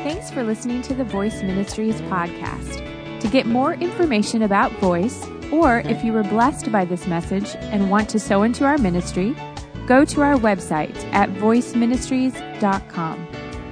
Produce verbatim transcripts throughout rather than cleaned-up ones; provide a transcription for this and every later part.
Thanks for listening to the Voice Ministries podcast. To get more information about Voice, or if you were blessed by this message and want to sow into our ministry, go to our website at voice ministries dot com.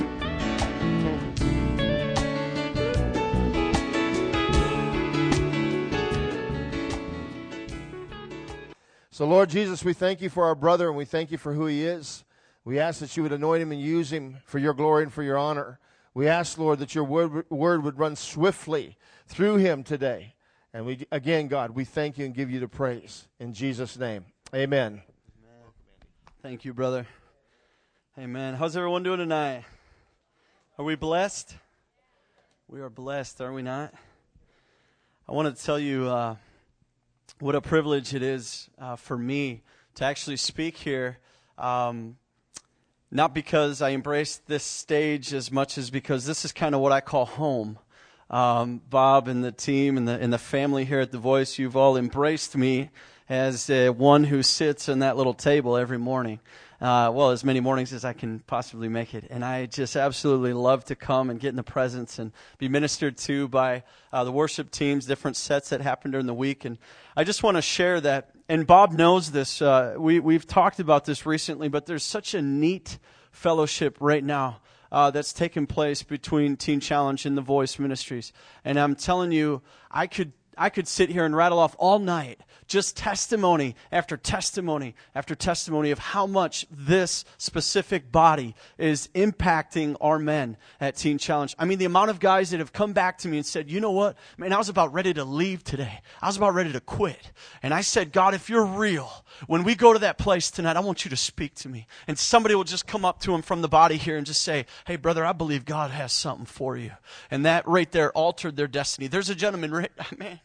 So, Lord Jesus, we thank you for our brother, and we thank you for who he is. We ask that you would anoint him and use him for your glory and for your honor. We ask, Lord, that your word, word would run swiftly through him today. And we, again, God, we thank you and give you the praise. In Jesus' name, amen. Amen. Thank you, brother. Amen. How's everyone doing tonight? Are we blessed? We are blessed, are we not? I want to tell you uh, what a privilege it is uh, for me to actually speak here. Um, not because I embrace this stage as much as because this is kind of what I call home. Um, Bob and the team and the and the family here at The Voice, you've all embraced me as uh, one who sits in that little table every morning. Uh, well, as many mornings as I can possibly make it. And I just absolutely love to come and get in the presence and be ministered to by uh, the worship teams, different sets that happen during the week. And I just want to share that. And Bob knows this. Uh, we, we've talked about this recently, but there's such a neat fellowship right now uh, that's taken place between Teen Challenge and the Voice Ministries. And I'm telling you, I could I could sit here and rattle off all night just testimony after testimony after testimony of how much this specific body is impacting our men at Teen Challenge. I mean, the amount of guys that have come back to me and said, you know what, man, I was about ready to leave today. I was about ready to quit. And I said, God, if you're real, when we go to that place tonight, I want you to speak to me. And somebody will just come up to him from the body here and just say, hey, brother, I believe God has something for you. And that right there altered their destiny. There's a gentleman, right, man,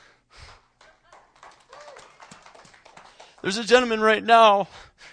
There's a gentleman right now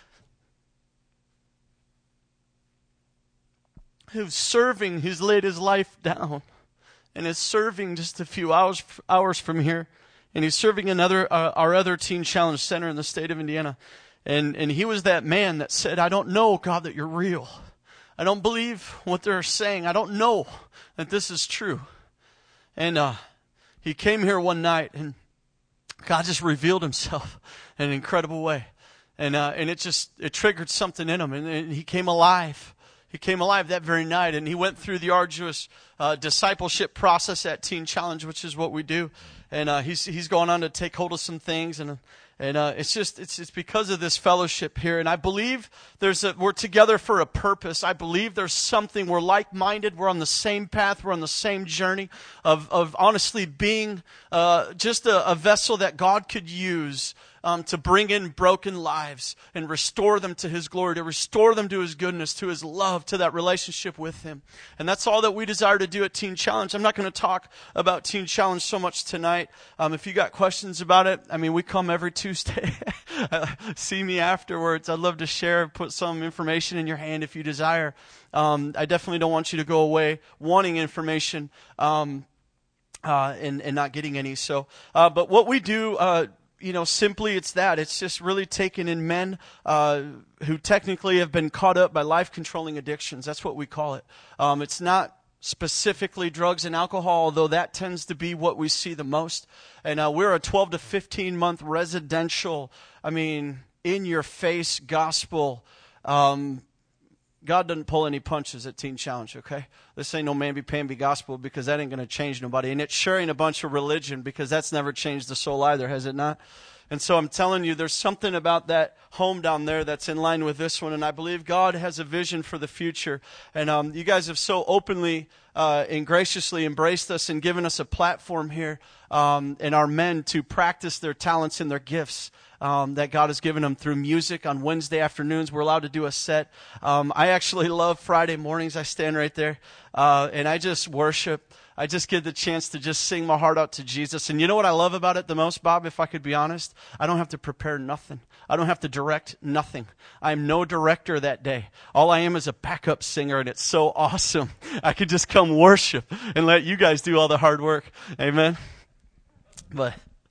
who's serving, who's laid his life down and is serving just a few hours hours from here. And he's serving another uh, our other Teen Challenge Center in the state of Indiana. And, and he was that man that said, I don't know, God, that you're real. I don't believe what they're saying. I don't know that this is true. And uh, he came here one night, and God just revealed himself in an incredible way. And uh, and it just, it triggered something in him. And, and he came alive. He came alive that very night. And he went through the arduous uh, discipleship process at Teen Challenge, which is what we do. And uh, he's he's going on to take hold of some things. And and uh, it's just, it's it's because of this fellowship here. And I believe there's a, we're together for a purpose. I believe there's something, we're like-minded. We're on the same path. We're on the same journey of, of honestly being uh, just a, a vessel that God could use Um, to bring in broken lives and restore them to His glory, to restore them to His goodness, to His love, to that relationship with Him. And that's all that we desire to do at Teen Challenge. I'm not going to talk about Teen Challenge so much tonight. Um, if you got questions about it, I mean, we come every Tuesday. See me afterwards. I'd love to share, put some information in your hand if you desire. Um, I definitely don't want you to go away wanting information um, uh, and, and not getting any. So, uh, but what we do, uh, You know, simply it's that. It's just really taken in men uh, who technically have been caught up by life-controlling addictions. That's what we call it. Um, it's not specifically drugs and alcohol, although that tends to be what we see the most. And uh, we're a twelve to fifteen month residential, I mean, in-your-face gospel. Um, God doesn't pull any punches at Teen Challenge, okay? This ain't no mamby-pamby gospel, because that ain't going to change nobody. And it sure ain't a bunch of religion, because that's never changed the soul either, has it not? And so I'm telling you, there's something about that home down there that's in line with this one. And I believe God has a vision for the future. And um, you guys have so openly uh, and graciously embraced us and given us a platform here um, and our men to practice their talents and their gifts Um, that God has given them through music. On Wednesday afternoons, we're allowed to do a set. Um, I actually love Friday mornings. I stand right there, uh, and I just worship. I just get the chance to just sing my heart out to Jesus. And you know what I love about it the most, Bob, if I could be honest? I don't have to prepare nothing. I don't have to direct nothing. I'm no director that day. All I am is a backup singer, and it's so awesome. I could just come worship and let you guys do all the hard work. Amen? But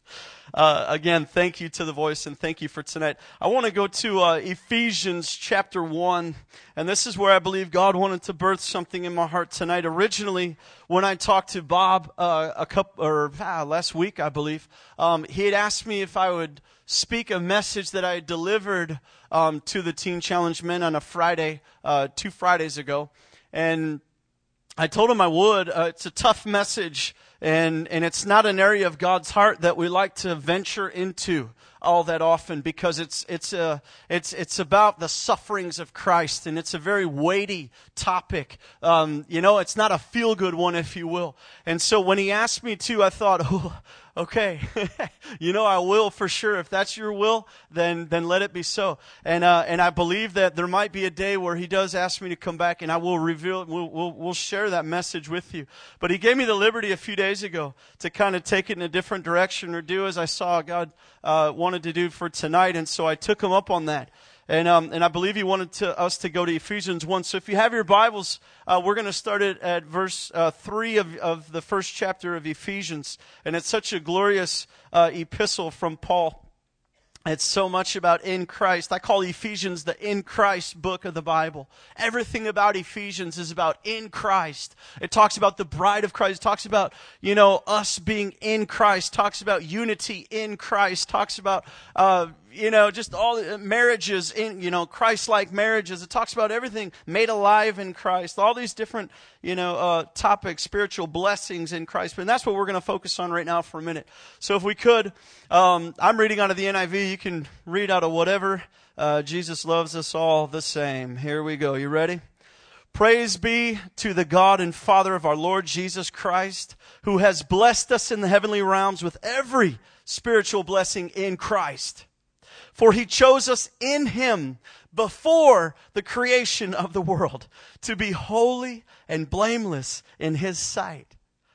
Uh, again, thank you to The Voice and thank you for tonight. I want to go to uh, Ephesians chapter one, and this is where I believe God wanted to birth something in my heart tonight. Originally, when I talked to Bob uh, a couple or ah, last week, I believe, um, he had asked me if I would speak a message that I had delivered um, to the Teen Challenge men on a Friday, uh, two Fridays ago, and I told him I would. Uh, it's a tough message, and, and it's not an area of God's heart that we like to venture into all that often, because it's it's a it's it's about the sufferings of Christ, and it's a very weighty topic. Um, you know, it's not a feel good one, if you will. And so when he asked me to, I thought, oh, okay, you know, I will for sure. If that's your will, then then let it be so. And uh, and I believe that there might be a day where he does ask me to come back, and I will reveal, we'll we'll, we'll share that message with you. But he gave me the liberty a few days ago to kind of take it in a different direction, or do as I saw God uh, wanted to do for tonight, and so I took him up on that. And um, and I believe he wanted to, us to go to Ephesians one. So if you have your Bibles, uh, we're going to start it at verse uh, three of, of the first chapter of Ephesians. And it's such a glorious uh, epistle from Paul. It's so much about in Christ. I call Ephesians the in Christ book of the Bible. Everything about Ephesians is about in Christ. It talks about the bride of Christ. It talks about, you know, us being in Christ. It talks about unity in Christ. It talks about, uh, you know, just all marriages in, you know, Christ-like marriages. It talks about everything made alive in Christ. All these different, you know, uh, topics, spiritual blessings in Christ. And that's what we're going to focus on right now for a minute. So if we could, um, I'm reading out of the N I V. You can read out of whatever. Uh, Jesus loves us all the same. Here we go. You ready? Praise be to the God and Father of our Lord Jesus Christ, who has blessed us in the heavenly realms with every spiritual blessing in Christ. For he chose us in him before the creation of the world to be holy and blameless in his sight.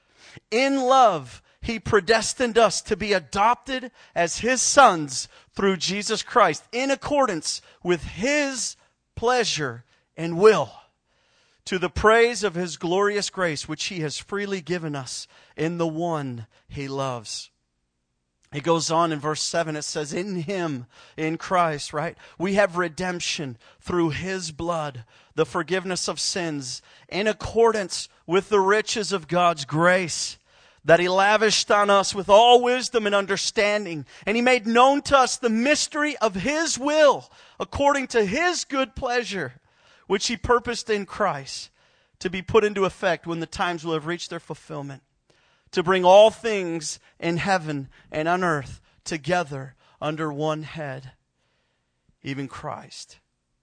In love, he predestined us to be adopted as his sons through Jesus Christ, in accordance with his pleasure and will, to the praise of his glorious grace, which he has freely given us in the one he loves. It goes on in verse seven, it says, in him, in Christ, right? We have redemption through his blood, the forgiveness of sins, in accordance with the riches of God's grace, that he lavished on us with all wisdom and understanding. And he made known to us the mystery of his will, according to his good pleasure, which he purposed in Christ, to be put into effect when the times will have reached their fulfillment, to bring all things in heaven and on earth together under one head, even Christ.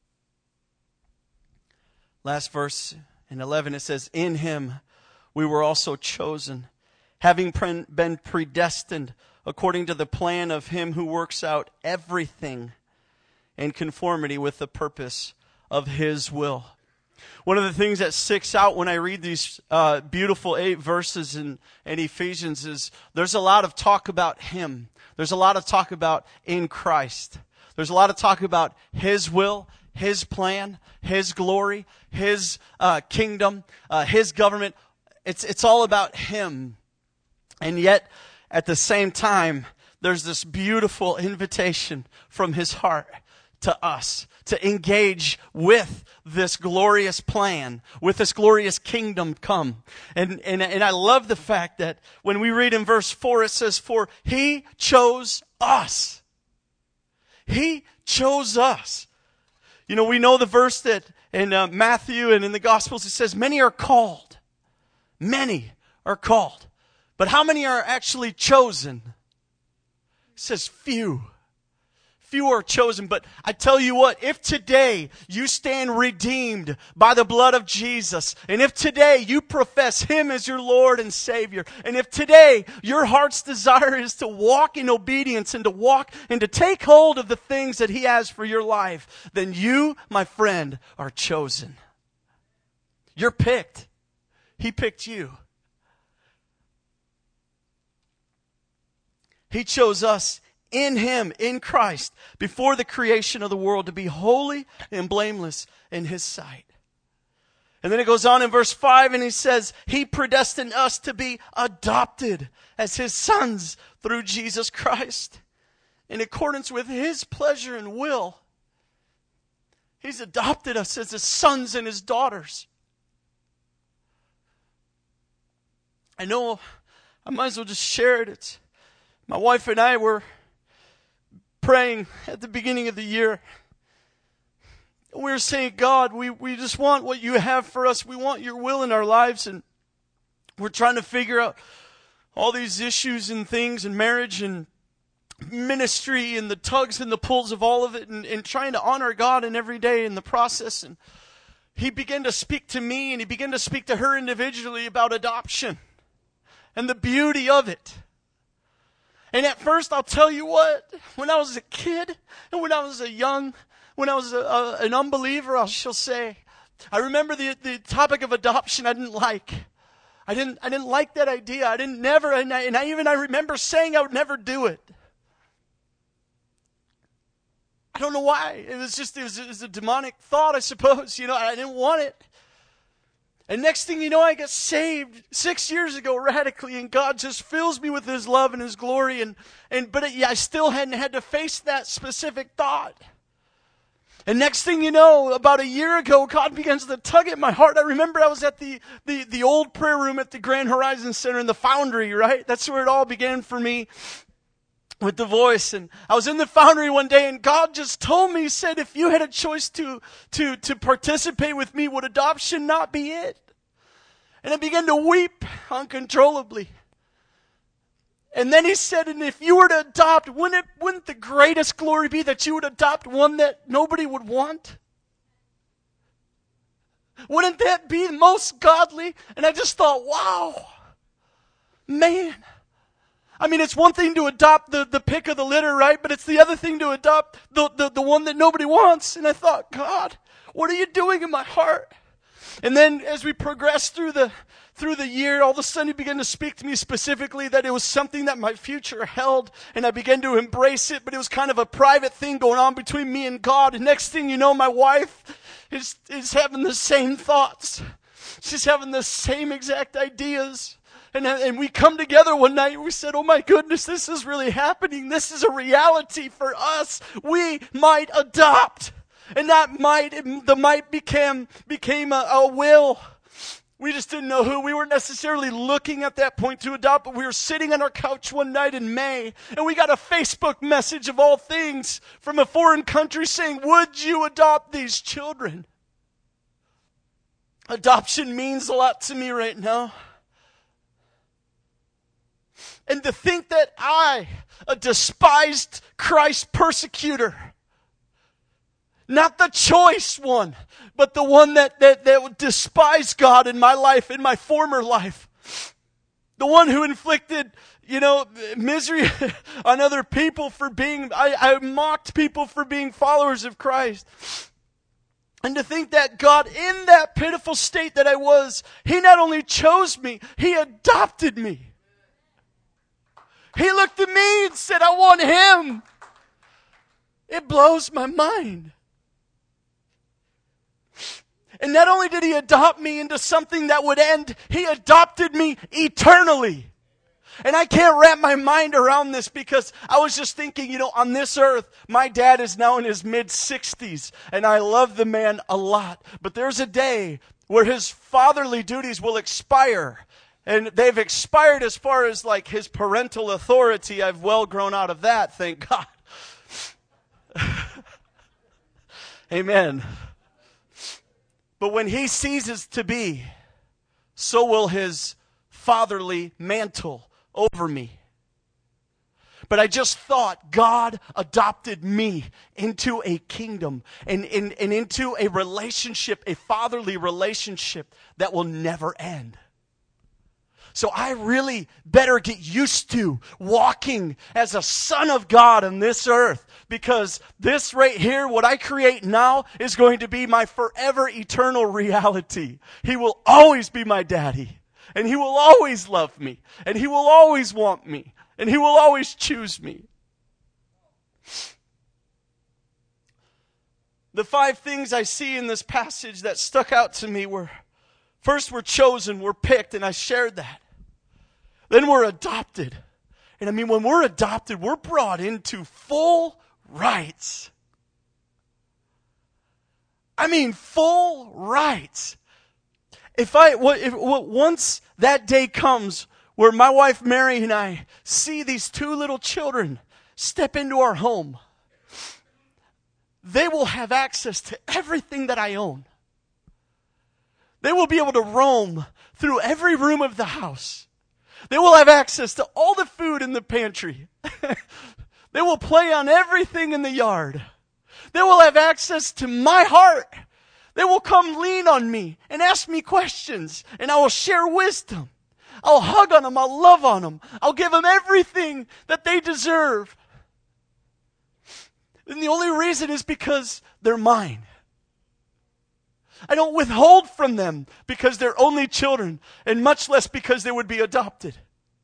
Last verse in eleven, it says, in him we were also chosen, having pre- been predestined according to the plan of him who works out everything in conformity with the purpose of his will. One of the things that sticks out when I read these uh, beautiful eight verses in, in Ephesians is there's a lot of talk about him. There's a lot of talk about in Christ. There's a lot of talk about his will, his plan, his glory, his uh, kingdom, uh, his government. It's, it's all about him. And yet, at the same time, there's this beautiful invitation from his heart to us to engage with this glorious plan, with this glorious kingdom come. And, and, and I love the fact that when we read in verse four, it says, for he chose us. He chose us. You know, we know the verse that in uh, Matthew and in the Gospels, it says, many are called. Many are called. But how many are actually chosen? It says few. Few are chosen, but I tell you what, if today you stand redeemed by the blood of Jesus, and if today you profess him as your Lord and Savior, and if today your heart's desire is to walk in obedience and to walk and to take hold of the things that he has for your life, then you, my friend, are chosen. You're picked. He picked you. He chose us in him, in Christ, before the creation of the world, to be holy and blameless in his sight. And then it goes on in verse five and he says, He predestined us to be adopted as His sons through Jesus Christ. In accordance with His pleasure and will, He's adopted us as His sons and His daughters. I know, I might as well just share it. It's, my wife and I were praying at the beginning of the year. We were saying, God, we, we just want what you have for us. We want your will in our lives. And we're trying to figure out all these issues and things and marriage and ministry and the tugs and the pulls of all of it, and, and trying to honor God in every day in the process. And He began to speak to me and He began to speak to her individually about adoption and the beauty of it. And at first, I'll tell you what, when I was a kid and when I was a young When I was a, a, an unbeliever, I shall say, I remember the the topic of adoption I didn't like. I didn't I didn't like that idea. I didn't never, and I, and I even I remember saying I would never do it. I don't know why. It was just it was, it was a demonic thought, I suppose. You know, I didn't want it. And next thing you know, I got saved six years ago radically, and God just fills me with His love and His glory. And and but it, yeah, I still hadn't had to face that specific thought. And next thing you know, about a year ago, God begins to tug at my heart. I remember I was at the, the, the old prayer room at the Grand Horizon Center in the Foundry, right? That's where it all began for me with the voice. And I was in the Foundry one day, and God just told me, He said, if you had a choice to, to, to participate with me, would adoption not be it? And I began to weep uncontrollably. And then He said, and if you were to adopt, wouldn't it, wouldn't the greatest glory be that you would adopt one that nobody would want? Wouldn't that be most godly? And I just thought, wow, man. I mean, it's one thing to adopt the, the pick of the litter, right? But it's the other thing to adopt the, the, the one that nobody wants. And I thought, God, what are you doing in my heart? And then as we progressed through the through the year, all of a sudden He began to speak to me specifically that it was something that my future held, and I began to embrace it, but it was kind of a private thing going on between me and God. And next thing you know, my wife is is having the same thoughts. She's having the same exact ideas. And, and we come together one night and we said, oh my goodness, this is really happening. This is a reality for us. We might adopt. And that might, the might became, became a, a will. We just didn't know who. We weren't necessarily looking at that point to adopt, but we were sitting on our couch one night in May, and we got a Facebook message of all things from a foreign country saying, would you adopt these children? Adoption means a lot to me right now. And to think that I, a despised Christ persecutor, not the choice one, but the one that, that, that would despise God in my life, in my former life. The one who inflicted, you know, misery on other people for being, I, I mocked people for being followers of Christ. And to think that God, in that pitiful state that I was, He not only chose me, He adopted me. He looked at me and said, I want Him. It blows my mind. And not only did He adopt me into something that would end, He adopted me eternally. And I can't wrap my mind around this because I was just thinking, you know, on this earth, my dad is now in his mid-sixties, and I love the man a lot. But there's a day where his fatherly duties will expire. And they've expired as far as like his parental authority. I've well grown out of that, thank God. Amen. But when he ceases to be, so will his fatherly mantle over me. But I just thought God adopted me into a kingdom and, and, and into a relationship, a fatherly relationship that will never end. So I really better get used to walking as a son of God on this earth, because this right here, what I create now, is going to be my forever eternal reality. He will always be my daddy, and He will always love me, and He will always want me, and He will always choose me. The five things I see in this passage that stuck out to me were First we're chosen, we're picked, and I shared that. Then we're adopted. And I mean, when we're adopted, we're brought into full rights. I mean, full rights. If I, if, once that day comes where my wife Mary and I see these two little children step into our home, they will have access to everything that I own. They will be able to roam through every room of the house. They will have access to all the food in the pantry. They will play on everything in the yard. They will have access to my heart. They will come lean on me and ask me questions, and I will share wisdom. I'll hug on them. I'll love on them. I'll give them everything that they deserve. And the only reason is because they're mine. I don't withhold from them because they're only children, and much less because they would be adopted.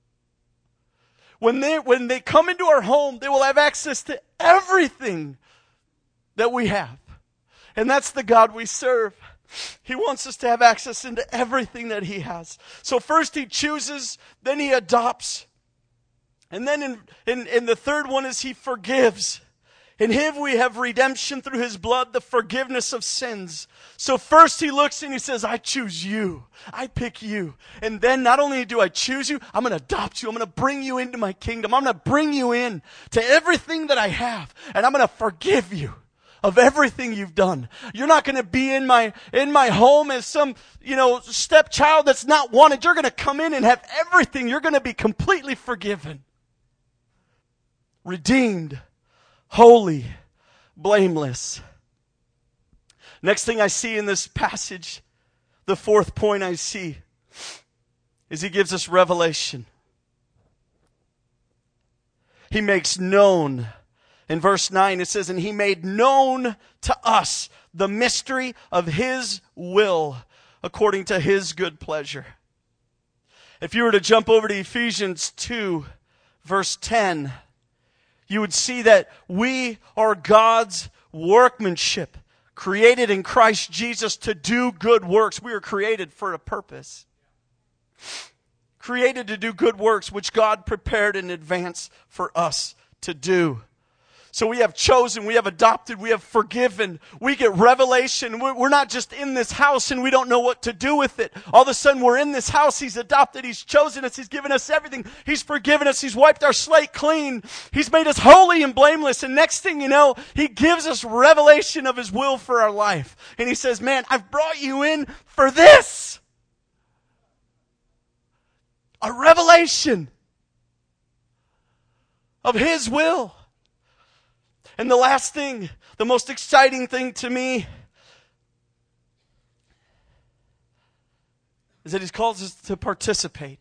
When they, when they come into our home, they will have access to everything that we have. And that's the God we serve. He wants us to have access into everything that He has. So first He chooses, then He adopts. And then in, in, in the third one is He forgives. In Him we have redemption through His blood, the forgiveness of sins. So first He looks and He says, I choose you. I pick you. And then not only do I choose you, I'm going to adopt you. I'm going to bring you into my kingdom. I'm going to bring you in to everything that I have. And I'm going to forgive you of everything you've done. You're not going to be in my, in my home as some, you know, stepchild that's not wanted. You're going to come in and have everything. You're going to be completely forgiven. Redeemed. Holy, blameless. Next thing I see in this passage, the fourth point I see, is He gives us revelation. He makes known. In verse nine it says, and He made known to us the mystery of His will according to His good pleasure. If you were to jump over to Ephesians two, verse ten, you would see that we are God's workmanship, created in Christ Jesus to do good works. We are created for a purpose. Created to do good works, which God prepared in advance for us to do. So we have chosen, we have adopted, we have forgiven, we get revelation. We're not just in this house and we don't know what to do with it. All of a sudden we're in this house, He's adopted, He's chosen us, He's given us everything. He's forgiven us, He's wiped our slate clean. He's made us holy and blameless. And next thing you know, He gives us revelation of His will for our life. And He says, man, I've brought you in for this. A revelation of His will. And the last thing, the most exciting thing to me, is that He calls us to participate.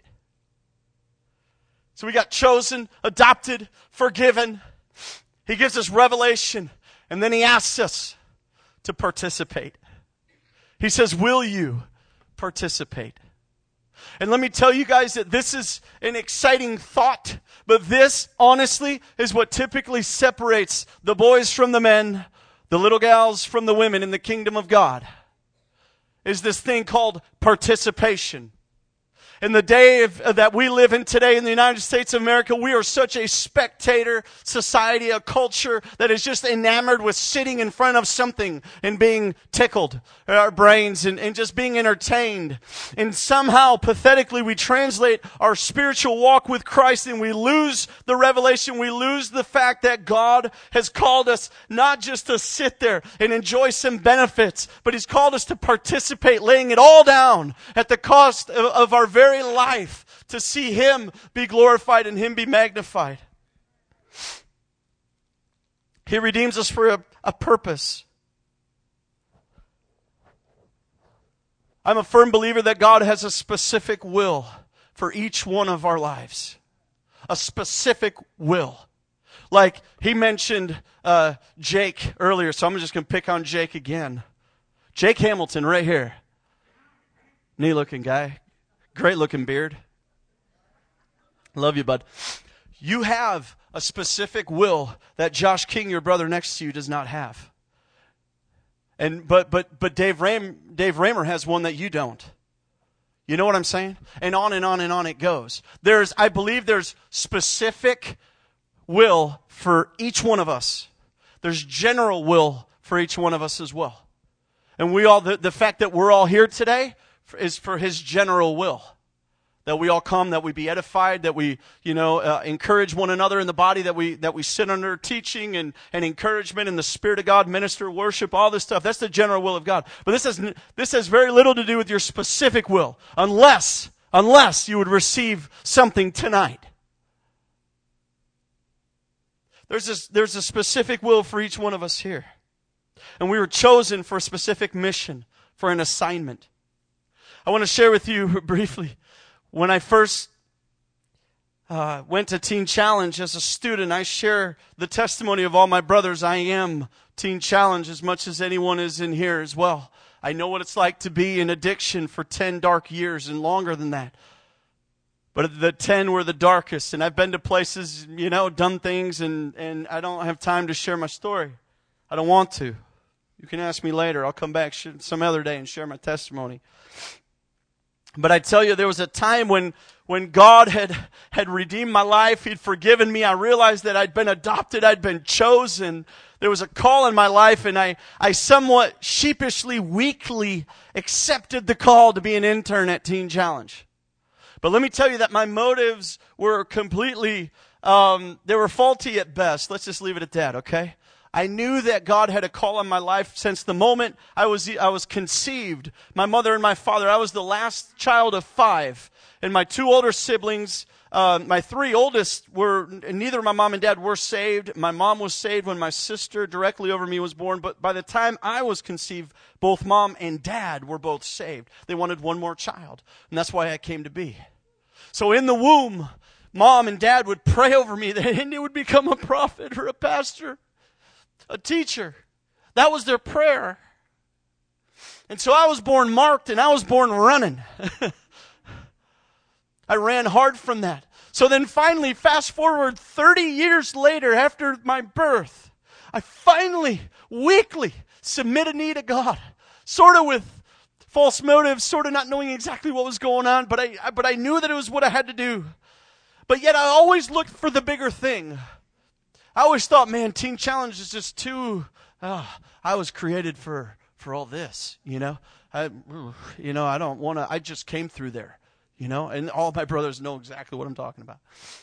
So we got chosen, adopted, forgiven. He gives us revelation, and then He asks us to participate. He says, will you participate? And let me tell you guys that this is an exciting thought, but this, honestly, is what typically separates the boys from the men, the little gals from the women in the kingdom of God, is this thing called participation. In the day of, uh, that we live in today in the United States of America, we are such a spectator society, a culture that is just enamored with sitting in front of something and being tickled, our brains, and, and just being entertained. And somehow, pathetically, we translate our spiritual walk with Christ and we lose the revelation. We lose the fact that God has called us not just to sit there and enjoy some benefits, but He's called us to participate, laying it all down at the cost of, of our very life to see Him be glorified and Him be magnified. He redeems us for a, a purpose. I'm a firm believer that God has a specific will for each one of our lives. A specific will. Like he mentioned uh, Jake earlier, so I'm just going to pick on Jake again. Jake Hamilton right here. Neat looking guy. Great looking beard. Love you, bud. You have a specific will that Josh King, your brother next to you, does not have. And but but but Dave Ram, Dave Raymer has one that you don't. You know what I'm saying? And on and on and on it goes. There's, I believe there's specific will for each one of us. There's general will for each one of us as well. And we all, the, the fact that we're all here today is for His general will. That we all come, that we be edified, that we, you know, uh, encourage one another in the body, that we that we sit under teaching and, and encouragement and the Spirit of God, minister, worship, all this stuff. That's the general will of God. But this has this has very little to do with your specific will, unless unless you would receive something tonight. There's this, there's a specific will for each one of us here, and we were chosen for a specific mission, for an assignment. I want to share with you briefly. When I first uh, went to Teen Challenge as a student, I share the testimony of all my brothers. I am Teen Challenge as much as anyone is in here as well. I know what it's like to be in addiction for ten dark years and longer than that. But the ten were the darkest, and I've been to places, you know, done things, and, and I don't have time to share my story. I don't want to. You can ask me later. I'll come back some other day and share my testimony. But I tell you, there was a time when, when God had, had redeemed my life. He'd forgiven me. I realized that I'd been adopted. I'd been chosen. There was a call in my life, and I, I somewhat sheepishly, weakly accepted the call to be an intern at Teen Challenge. But let me tell you that my motives were completely, um, they were faulty at best. Let's just leave it at that, okay? I knew that God had a call on my life since the moment I was I was conceived. My mother and my father, I was the last child of five. And my two older siblings, uh, my three oldest were, neither my mom and dad were saved. My mom was saved when my sister directly over me was born. But by the time I was conceived, both mom and dad were both saved. They wanted one more child. And that's why I came to be. So in the womb, mom and dad would pray over me that Indy would become a prophet or a pastor. A teacher. That was their prayer. And so I was born marked, and I was born running. I ran hard from that. So then finally, fast forward thirty years later after my birth, I finally, weakly submit a knee to God. Sort of with false motives, sort of not knowing exactly what was going on, but I, but I knew that it was what I had to do. But yet I always looked for the bigger thing. I always thought, man, Teen Challenge is just too, oh, I was created for, for all this, you know. I, you know, I don't want to, I just came through there, you know. And all my brothers know exactly what I'm talking about.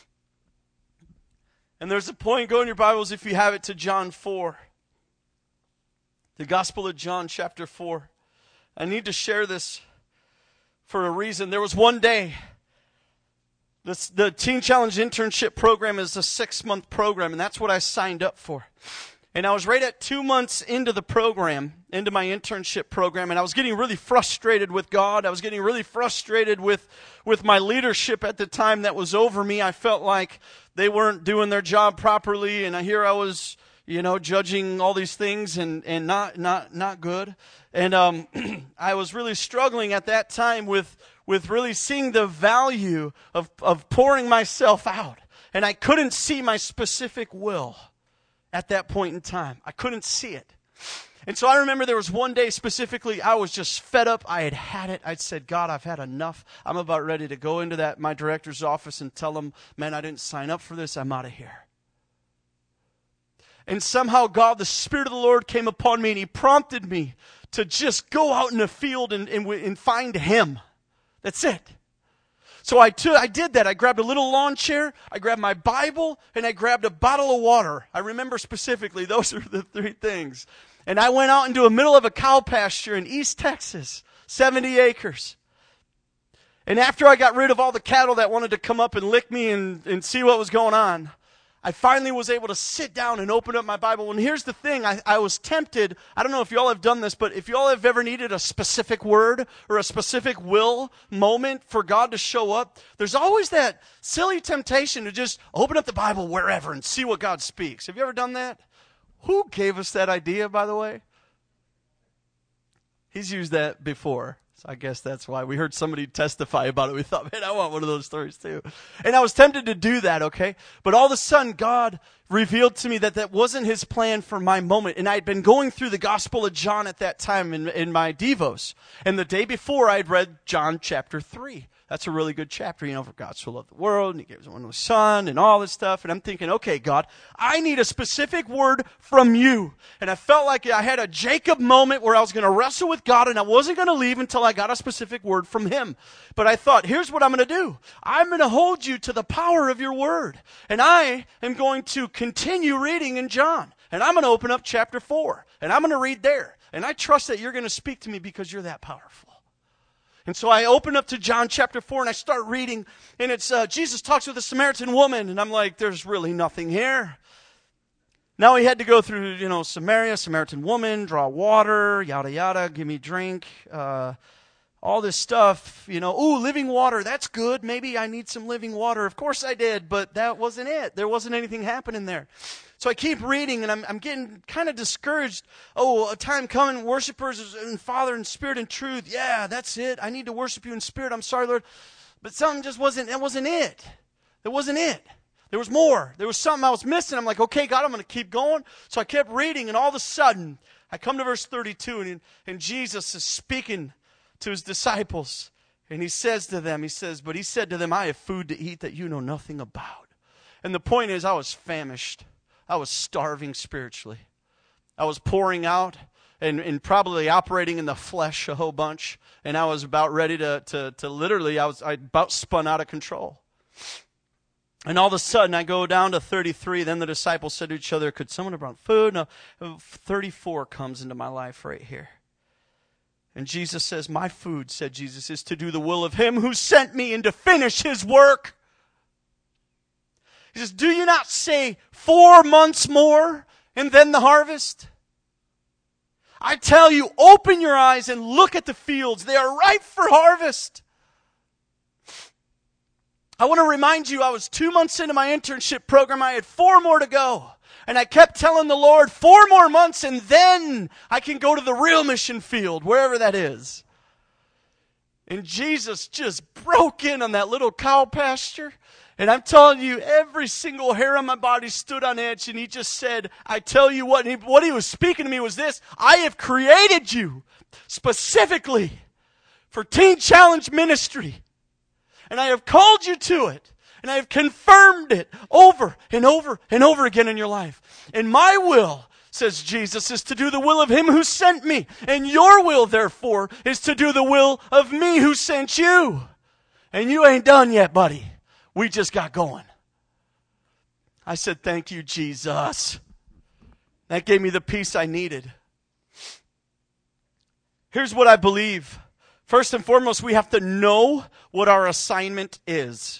And there's a point, go in your Bibles if you have it, to John four. The Gospel of John, chapter four. I need to share this for a reason. There was one day. This, the Teen Challenge internship program is a six-month program, and that's what I signed up for. And I was right at two months into the program, into my internship program, and I was getting really frustrated with God. I was getting really frustrated with, with my leadership at the time that was over me. I felt like they weren't doing their job properly, and here I was, you know, judging all these things and, and not, not, not good. And um, I was really struggling at that time with with really seeing the value of, of pouring myself out. And I couldn't see my specific will at that point in time. I couldn't see it. And so I remember there was one day specifically, I was just fed up. I had had it. I'd said, God, I've had enough. I'm about ready to go into that my director's office and tell him, man, I didn't sign up for this. I'm out of here. And somehow God, the Spirit of the Lord came upon me, and He prompted me to just go out in the field and, and, and find Him. That's it. So I took, I did that. I grabbed a little lawn chair, I grabbed my Bible, and I grabbed a bottle of water. I remember specifically, those are the three things. And I went out into the middle of a cow pasture in East Texas, seventy acres. And after I got rid of all the cattle that wanted to come up and lick me and, and see what was going on, I finally was able to sit down and open up my Bible. And here's the thing, I, I was tempted, I don't know if you all have done this, but if you all have ever needed a specific word or a specific will moment for God to show up, there's always that silly temptation to just open up the Bible wherever and see what God speaks. Have you ever done that? Who gave us that idea, by the way? He's used that before. So I guess that's why we heard somebody testify about it. We thought, man, I want one of those stories too. And I was tempted to do that, okay? But all of a sudden, God revealed to me that that wasn't his plan for my moment. And I had been going through the Gospel of John at that time in, in my Devos. And the day before, I had read John chapter three. That's a really good chapter, you know, for God so loved the world, and he gave his one to his son, and all this stuff. And I'm thinking, okay, God, I need a specific word from you. And I felt like I had a Jacob moment where I was going to wrestle with God, and I wasn't going to leave until I got a specific word from him. But I thought, here's what I'm going to do. I'm going to hold you to the power of your word. And I am going to continue reading in John. And I'm going to open up chapter four. And I'm going to read there. And I trust that you're going to speak to me because you're that powerful. And so I open up to John chapter four and I start reading, and it's uh, Jesus talks with a Samaritan woman, and I'm like, there's really nothing here. Now he had to go through, you know, Samaria, Samaritan woman, draw water, yada yada, give me drink, uh, all this stuff, you know. Ooh, living water, that's good. Maybe I need some living water. Of course I did, but that wasn't it. There wasn't anything happening there. So I keep reading, and I'm, I'm getting kind of discouraged. Oh, a time coming, worshipers and Father in spirit and truth. Yeah, that's it. I need to worship you in spirit. I'm sorry, Lord. But something just wasn't, that wasn't it. That wasn't it. There was more. There was something I was missing. I'm like, okay, God, I'm going to keep going. So I kept reading, and all of a sudden, I come to verse thirty-two, and, and Jesus is speaking to his disciples. And he says to them, he says, but he said to them, I have food to eat that you know nothing about. And the point is, I was famished. I was starving spiritually. I was pouring out and, and probably operating in the flesh a whole bunch. And I was about ready to, to, to literally, I was I about spun out of control. And all of a sudden, I go down to thirty-three. Then the disciples said to each other, could someone have brought food? No, thirty-four comes into my life right here. And Jesus says, my food, said Jesus, is to do the will of him who sent me and to finish his work. He says, do you not say four months more and then the harvest? I tell you, open your eyes and look at the fields. They are ripe for harvest. I want to remind you, I was two months into my internship program. I had four more to go. And I kept telling the Lord, four more months and then I can go to the real mission field, wherever that is. And Jesus just broke in on that little cow pasture. And I'm telling you, every single hair on my body stood on edge, and he just said, I tell you what, and he, what he was speaking to me was this, I have created you specifically for Teen Challenge ministry, and I have called you to it, and I have confirmed it over and over and over again in your life. And my will, says Jesus, is to do the will of him who sent me, and your will, therefore, is to do the will of me who sent you. And you ain't done yet, buddy. We just got going. I said, thank you, Jesus. That gave me the peace I needed. Here's what I believe. First and foremost, we have to know what our assignment is.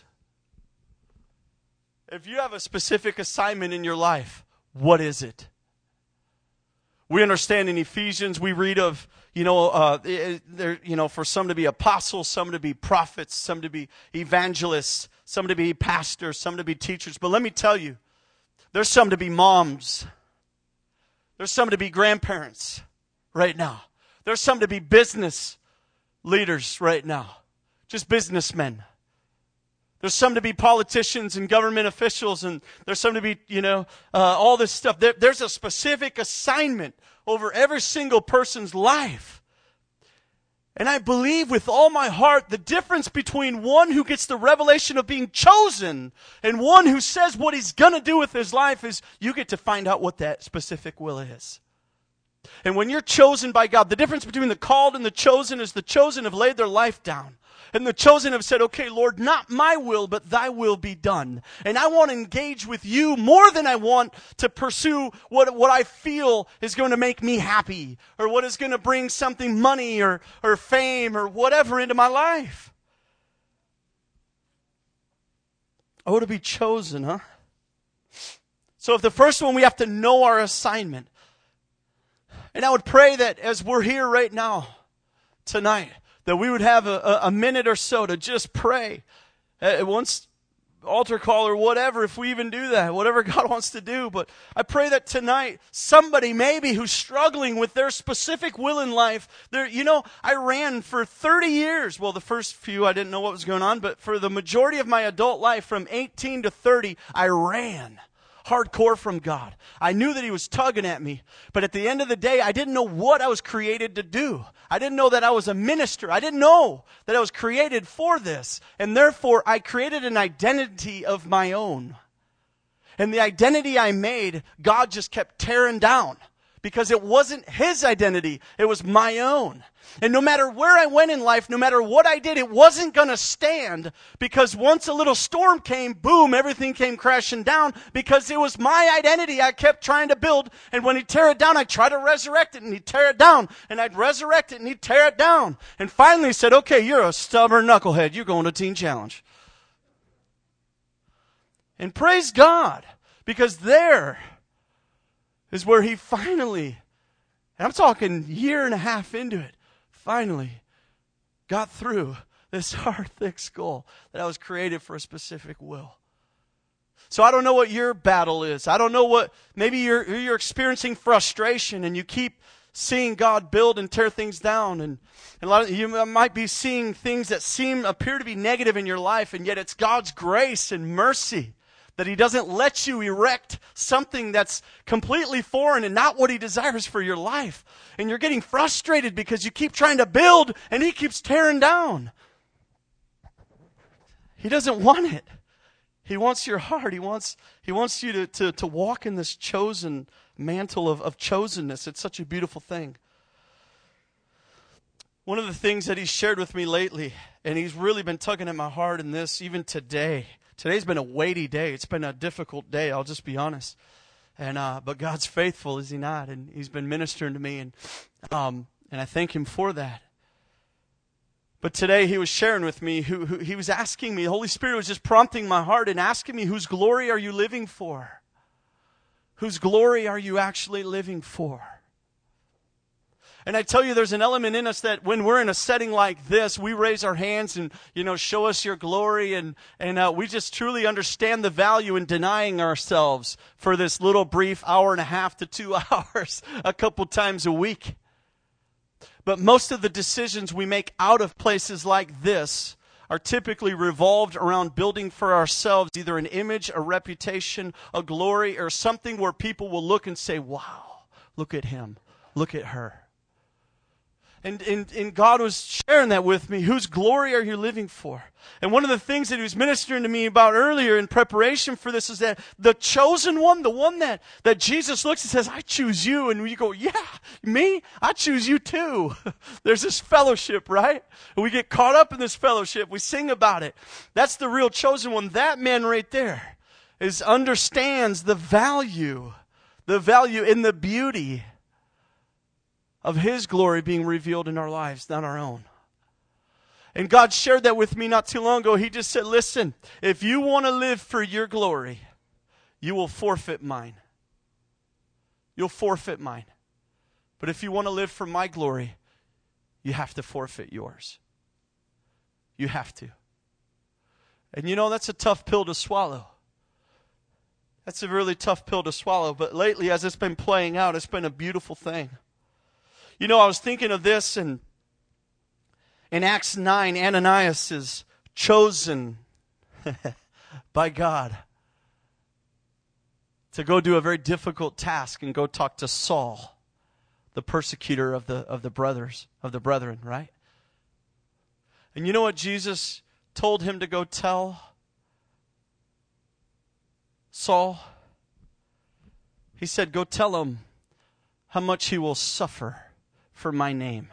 If you have a specific assignment in your life, what is it? We understand in Ephesians, we read of, you know, uh, there, you know, for some to be apostles, some to be prophets, some to be evangelists, some to be pastors, some to be teachers. But let me tell you, there's some to be moms. There's some to be grandparents right now. There's some to be business leaders right now. Just businessmen. There's some to be politicians and government officials, and there's some to be, you know, uh, all this stuff. There, there's a specific assignment over every single person's life. And I believe with all my heart the difference between one who gets the revelation of being chosen and one who says what he's going to do with his life is you get to find out what that specific will is. And when you're chosen by God, the difference between the called and the chosen is the chosen have laid their life down. And the chosen have said, okay, Lord, not my will, but thy will be done. And I want to engage with you more than I want to pursue what, what I feel is going to make me happy or what is going to bring something, money or, or fame or whatever into my life. Oh, to be chosen, huh? So if the first one, we have to know our assignment. And I would pray that as we're here right now, tonight, that we would have a, a minute or so to just pray. Uh, once altar call or whatever, if we even do that, whatever God wants to do. But I pray that tonight, somebody maybe who's struggling with their specific will in life, there, you know, I ran for thirty years. Well, the first few I didn't know what was going on, but for the majority of my adult life, from eighteen to thirty, I ran hardcore from God. I knew that He was tugging at me, but at the end of the day, I didn't know what I was created to do. I didn't know that I was a minister. I didn't know that I was created for this. And therefore, I created an identity of my own. And the identity I made, God just kept tearing down because it wasn't His identity. It was my own. And no matter where I went in life, no matter what I did, it wasn't going to stand, because once a little storm came, boom, everything came crashing down, because it was my identity I kept trying to build. And when He'd tear it down, I'd try to resurrect it, and He'd tear it down, and I'd resurrect it, and He'd tear it down. And finally He said, okay, you're a stubborn knucklehead. You're going to Teen Challenge. And praise God, because there is where He finally, and I'm talking year and a half into it, finally got through this hard, thick skull that I was created for a specific will. So I don't know what your battle is. I don't know what, maybe you're, you're experiencing frustration and you keep seeing God build and tear things down. And, and a lot of you might be seeing things that seem, appear to be negative in your life, and yet it's God's grace and mercy that He doesn't let you erect something that's completely foreign and not what He desires for your life. And you're getting frustrated because you keep trying to build and He keeps tearing down. He doesn't want it. He wants your heart. He wants, he wants you to, to, to walk in this chosen mantle of, of chosenness. It's such a beautiful thing. One of the things that He's shared with me lately, and He's really been tugging at my heart in this even today. Today's been a weighty day. It's been a difficult day, I'll just be honest. And uh, but God's faithful, is He not? And He's been ministering to me, and um, and I thank Him for that. But today He was sharing with me, who, who He was asking me, the Holy Spirit was just prompting my heart and asking me, whose glory are you living for? Whose glory are you actually living for? And I tell you, there's an element in us that when we're in a setting like this, we raise our hands and, you know, show us your glory. And, and uh, we just truly understand the value in denying ourselves for this little brief hour and a half to two hours a couple times a week. But most of the decisions we make out of places like this are typically revolved around building for ourselves either an image, a reputation, a glory, or something where people will look and say, wow, look at him, look at her. And, and, and God was sharing that with me. Whose glory are you living for? And one of the things that He was ministering to me about earlier in preparation for this is that the chosen one, the one that, that Jesus looks and says, I choose you. And you go, yeah, me? I choose you too. There's this fellowship, right? And we get caught up in this fellowship. We sing about it. That's the real chosen one. That man right there is understands the value, the value in the beauty of His glory being revealed in our lives, not our own. And God shared that with me not too long ago. He just said, listen, if you want to live for your glory, you will forfeit mine. You'll forfeit mine. But if you want to live for my glory, you have to forfeit yours. You have to. And you know, that's a tough pill to swallow. That's a really tough pill to swallow. But lately, as it's been playing out, it's been a beautiful thing. You know, I was thinking of this, and in Acts nine, Ananias is chosen by God to go do a very difficult task and go talk to Saul, the persecutor of the of the brothers, of the brethren, right? And you know what Jesus told him to go tell Saul? He said, go tell him how much he will suffer for my name.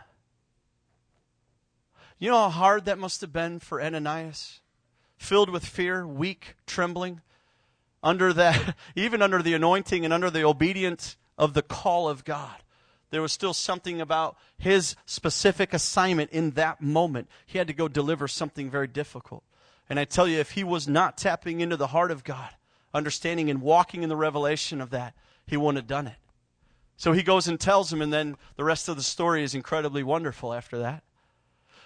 You know how hard that must have been for Ananias? Filled with fear, weak, trembling, under that, even under the anointing and under the obedience of the call of God. There was still something about his specific assignment in that moment. He had to go deliver something very difficult. And I tell you, if he was not tapping into the heart of God, understanding and walking in the revelation of that, he wouldn't have done it. So he goes and tells him, and then the rest of the story is incredibly wonderful after that.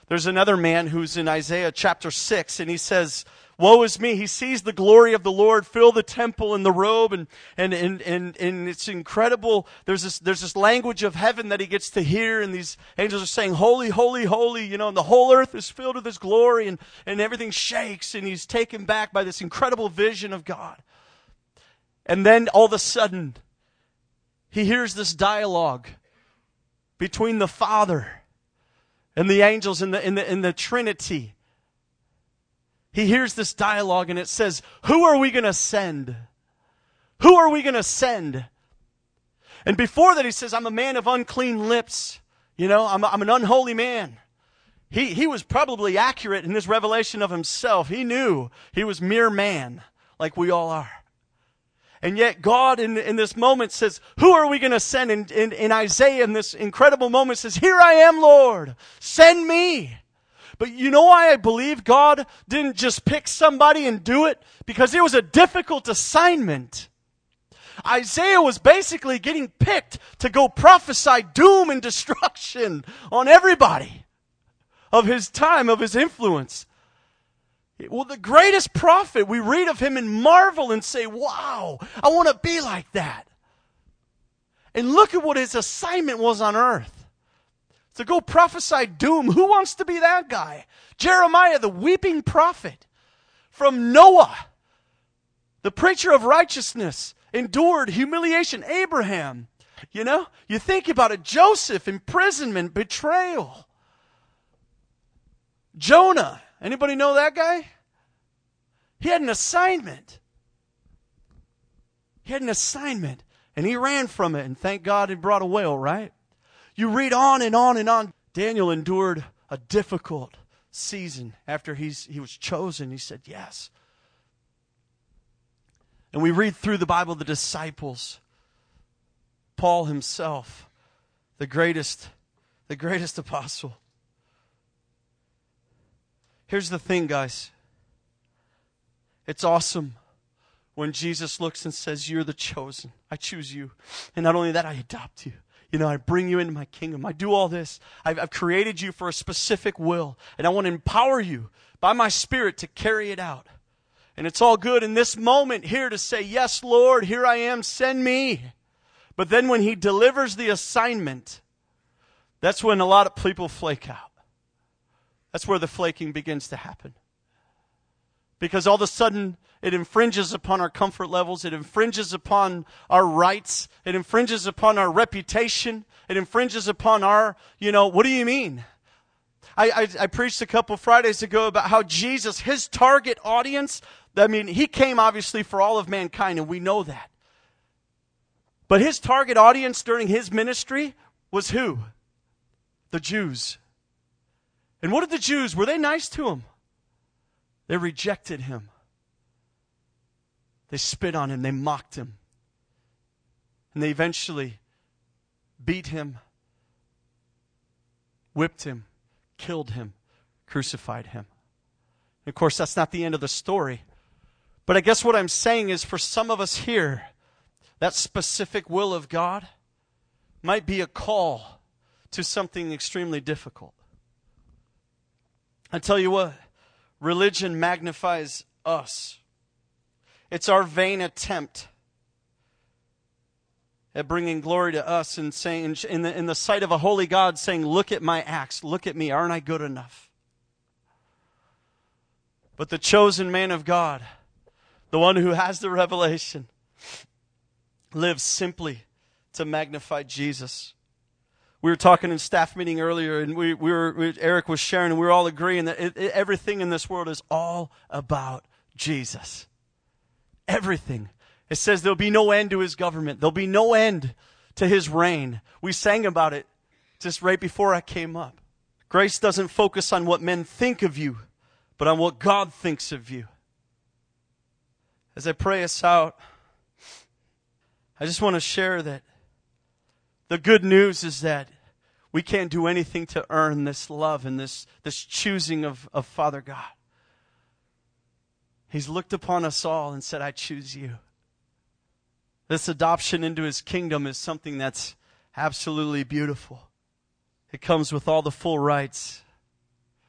There's another man who's in Isaiah chapter six, and he says, woe is me. He sees the glory of the Lord fill the temple and the robe, and, and, and, and, and it's incredible. There's this, there's this language of heaven that he gets to hear, and these angels are saying, holy, holy, holy, you know, and the whole earth is filled with his glory, and, and everything shakes, and he's taken back by this incredible vision of God. And then all of a sudden, he hears this dialogue between the Father and the angels in the, in the, in the Trinity. He hears this dialogue and it says, who are we going to send? Who are we going to send? And before that he says, I'm a man of unclean lips. You know, I'm, I'm an unholy man. He, he was probably accurate in this revelation of himself. He knew he was mere man, like we all are. And yet God in, in this moment says, who are we going to send? In, in, in Isaiah, in this incredible moment, says, here I am, Lord. Send me. But you know why I believe God didn't just pick somebody and do it? Because it was a difficult assignment. Isaiah was basically getting picked to go prophesy doom and destruction on everybody of his time, of his influence. Well, the greatest prophet, we read of him and marvel and say, wow, I want to be like that. And look at what his assignment was on earth. To go prophesy doom. Who wants to be that guy? Jeremiah, the weeping prophet from Noah, the preacher of righteousness, endured humiliation. Abraham, you know, you think about it. Joseph, imprisonment, betrayal. Jonah, anybody know that guy? He had an assignment. He had an assignment, and he ran from it, and thank God he brought a whale, right? You read on and on and on. Daniel endured a difficult season after he's, he was chosen. He said yes. And we read through the Bible the disciples. Paul himself, the greatest, the greatest apostle. Here's the thing, guys. It's awesome when Jesus looks and says, you're the chosen. I choose you. And not only that, I adopt you. You know, I bring you into my kingdom. I do all this. I've, I've created you for a specific will. And I want to empower you by my Spirit to carry it out. And it's all good in this moment here to say, yes, Lord, here I am, send me. But then when he delivers the assignment, that's when a lot of people flake out. That's where the flaking begins to happen. Because all of a sudden, it infringes upon our comfort levels. It infringes upon our rights. It infringes upon our reputation. It infringes upon our, you know, what do you mean? I, I, I preached a couple Fridays ago about how Jesus, his target audience, I mean, he came obviously for all of mankind, and we know that. But his target audience during his ministry was who? The Jews. And what did the Jews, were they nice to him? They rejected him. They spit on him. They mocked him. And they eventually beat him, whipped him, killed him, crucified him. And of course, that's not the end of the story. But I guess what I'm saying is for some of us here, that specific will of God might be a call to something extremely difficult. I tell you what, religion magnifies us. It's our vain attempt at bringing glory to us and saying, in the, in the sight of a holy God, saying, look at my acts, look at me, aren't I good enough? But the chosen man of God, the one who has the revelation, lives simply to magnify Jesus. We were talking in staff meeting earlier, and we, we were we, Eric was sharing, and we were all agreeing that it, it, everything in this world is all about Jesus. Everything. It says there'll be no end to his government. There'll be no end to his reign. We sang about it just right before I came up. Grace doesn't focus on what men think of you, but on what God thinks of you. As I pray us out, I just want to share that the good news is that we can't do anything to earn this love and this, this choosing of, of Father God. He's looked upon us all and said, I choose you. This adoption into his kingdom is something that's absolutely beautiful. It comes with all the full rights.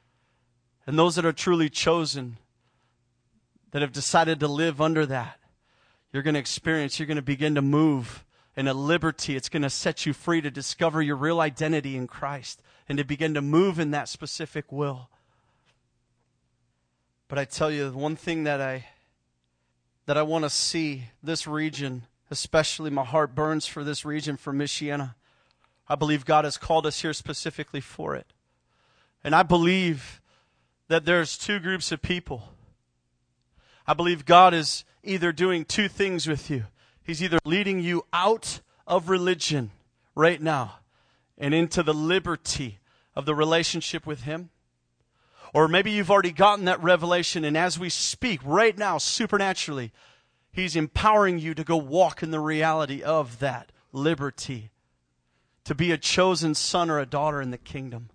And those that are truly chosen, that have decided to live under that, you're going to experience, you're going to begin to move in a liberty. It's going to set you free to discover your real identity in Christ and to begin to move in that specific will. But I tell you, the one thing that I that I want to see this region, especially my heart burns for this region, for Michiana. I believe God has called us here specifically for it. And I believe that there's two groups of people. I believe God is either doing two things with you. He's either leading you out of religion right now and into the liberty of the relationship with Him. Or maybe you've already gotten that revelation, and as we speak right now, supernaturally, He's empowering you to go walk in the reality of that liberty, to be a chosen son or a daughter in the kingdom.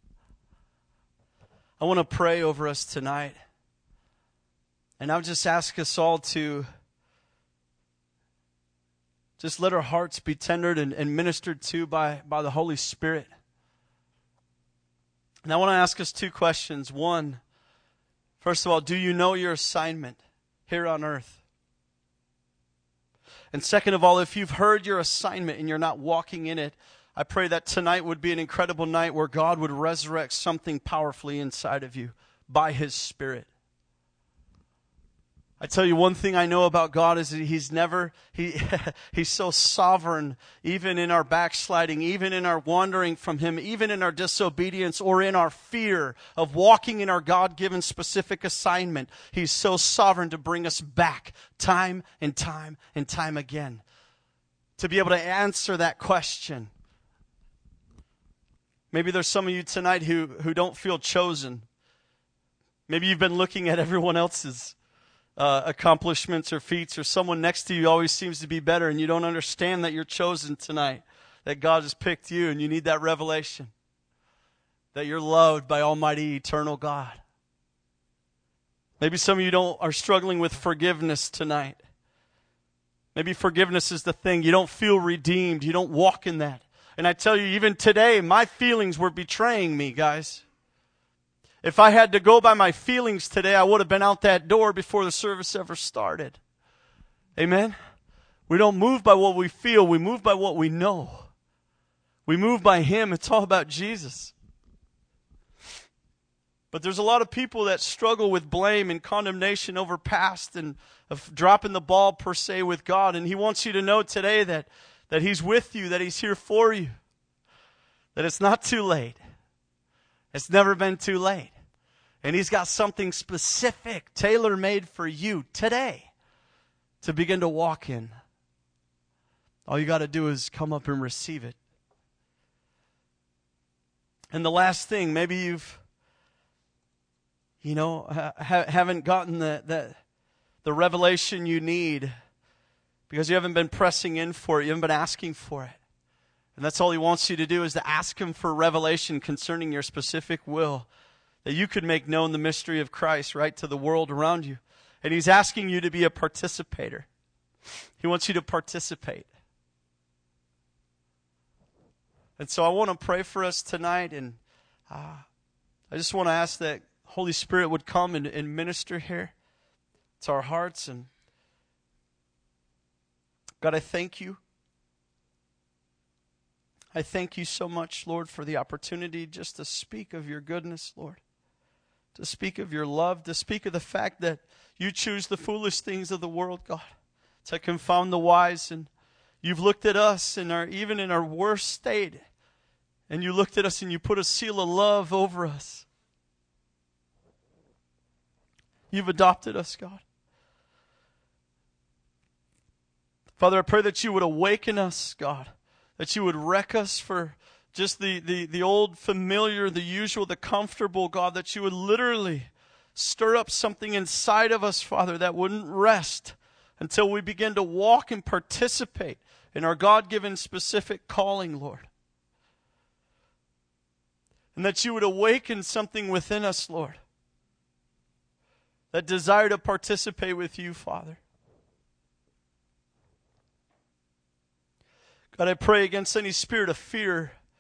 I want to pray over us tonight. And I'll just ask us all to just let our hearts be tendered and, and ministered to by, by the Holy Spirit. And I want to ask us two questions. One, first of all, do you know your assignment here on earth? And second of all, if you've heard your assignment and you're not walking in it, I pray that tonight would be an incredible night where God would resurrect something powerfully inside of you by His Spirit. I tell you, one thing I know about God is that He's never, he, He's so sovereign, even in our backsliding, even in our wandering from Him, even in our disobedience or in our fear of walking in our God-given specific assignment. He's so sovereign to bring us back time and time and time again. To be able to answer that question. Maybe there's some of you tonight who, who don't feel chosen. Maybe you've been looking at everyone else's Uh, accomplishments or feats, or someone next to you always seems to be better, and you don't understand that you're chosen tonight, that God has picked you, and you need that revelation that you're loved by Almighty Eternal God. Maybe some of you don't are struggling with forgiveness tonight. Maybe forgiveness is the thing. You don't feel redeemed. You don't walk in that. And I tell you, even today, my feelings were betraying me, guys. If I had to go by my feelings today, I would have been out that door before the service ever started. Amen? We don't move by what we feel. We move by what we know. We move by Him. It's all about Jesus. But there's a lot of people that struggle with blame and condemnation over past and of dropping the ball per se with God. And He wants you to know today that, that He's with you, that He's here for you. That it's not too late. It's never been too late. And He's got something specific, tailor-made for you today to begin to walk in. All you got to do is come up and receive it. And the last thing, maybe you've, you know, ha- haven't gotten the, the, the revelation you need because you haven't been pressing in for it. You haven't been asking for it. And that's all He wants you to do, is to ask Him for revelation concerning your specific will, that you could make known the mystery of Christ right to the world around you. And He's asking you to be a participator. He wants you to participate. And so I want to pray for us tonight, and uh, I just want to ask that Holy Spirit would come and, and minister here to our hearts. And God, I thank You. I thank You so much, Lord, for the opportunity just to speak of Your goodness, Lord. To speak of Your love, to speak of the fact that You choose the foolish things of the world, God, to confound the wise. And You've looked at us in our, even in our worst state, and You looked at us and You put a seal of love over us. You've adopted us, God. Father, I pray that You would awaken us, God. That You would wreck us for just the, the, the old familiar, the usual, the comfortable, God. That You would literally stir up something inside of us, Father, that wouldn't rest until we begin to walk and participate in our God-given specific calling, Lord. And that You would awaken something within us, Lord. That desire to participate with You, Father. God, I pray against any spirit of fear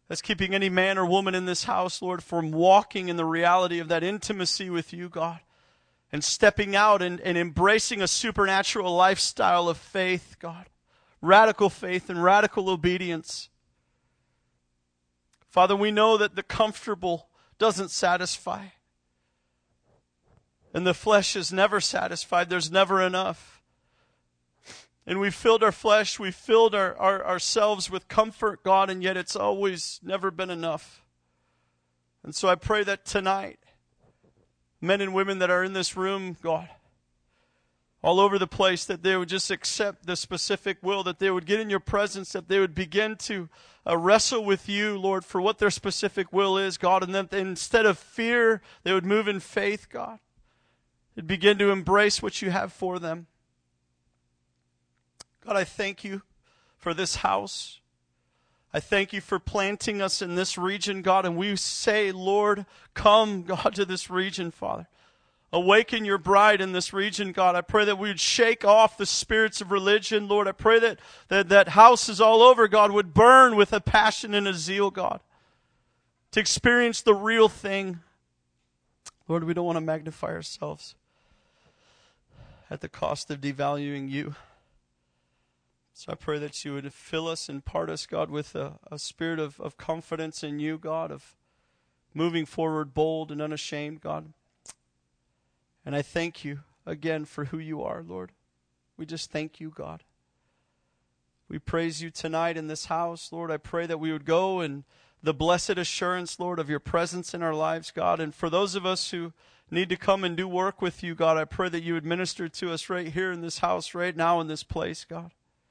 that's keeping any man or woman in this house, Lord, from walking in the reality of that intimacy with you, God, and stepping out and, and embracing a supernatural lifestyle of faith, God, radical faith and radical obedience. Father, we know that the comfortable doesn't satisfy, and the flesh is never satisfied. There's never enough. And we filled our flesh, we filled our, our, ourselves with comfort, God, and yet it's always never been enough. And so I pray that tonight, men and women that are in this room, God, all over the place, that they would just accept the specific will, that they would get in your presence, that they would begin to uh, wrestle with you, Lord, for what their specific will is, God, and that instead of fear, they would move in faith, God. They'd begin to embrace what you have for them. God, I thank you for this house. I thank you for planting us in this region, God. And we say, Lord, come, God, to this region, Father. Awaken your bride in this region, God. I pray that we would shake off the spirits of religion, Lord. I pray that that, that houses all over, God, would burn with a passion and a zeal, God, to experience the real thing. Lord, we don't want to magnify ourselves at the cost of devaluing you. So I pray that you would fill us and part us, God, with a, a spirit of, of confidence in you, God, of moving forward bold and unashamed, God. And I thank you again for who you are, Lord. We just thank you, God. We praise you tonight in this house, Lord. I pray that we would go in the blessed assurance, Lord, of your presence in our lives, God. And for those of us who need to come and do work with you, God, I pray that you would minister to us right here in this house, right now in this place, God.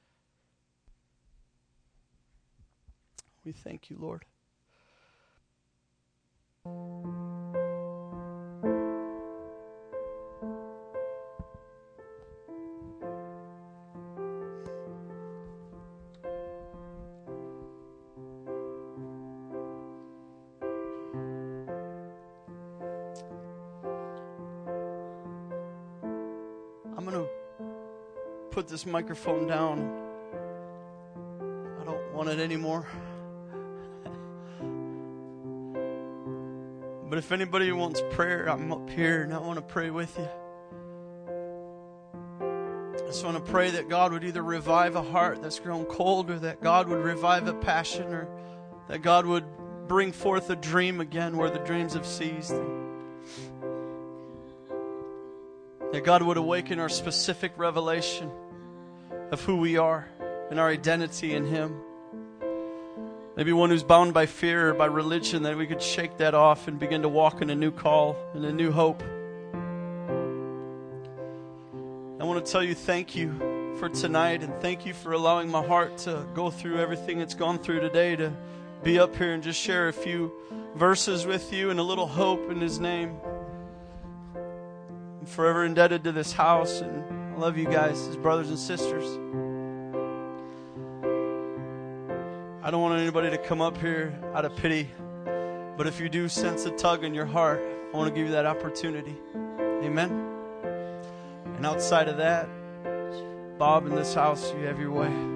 We thank you, Lord. I'm going to put this microphone down. I don't want it anymore. But if anybody wants prayer, I'm up here and I want to pray with you. I just want to pray that God would either revive a heart that's grown cold, or that God would revive a passion, or that God would bring forth a dream again where the dreams have ceased. That God would awaken our specific revelation of who we are and our identity in Him. Maybe one who's bound by fear or by religion, that we could shake that off and begin to walk in a new call and a new hope. I want to tell you thank you for tonight, and thank you for allowing my heart to go through everything it's gone through today, to be up here and just share a few verses with you and a little hope in His name. I'm forever indebted to this house, and I love you guys as brothers and sisters. I don't want anybody to come up here out of pity, but if you do sense a tug in your heart, I want to give you that opportunity. Amen? And outside of that, Bob, in this house, you have your way.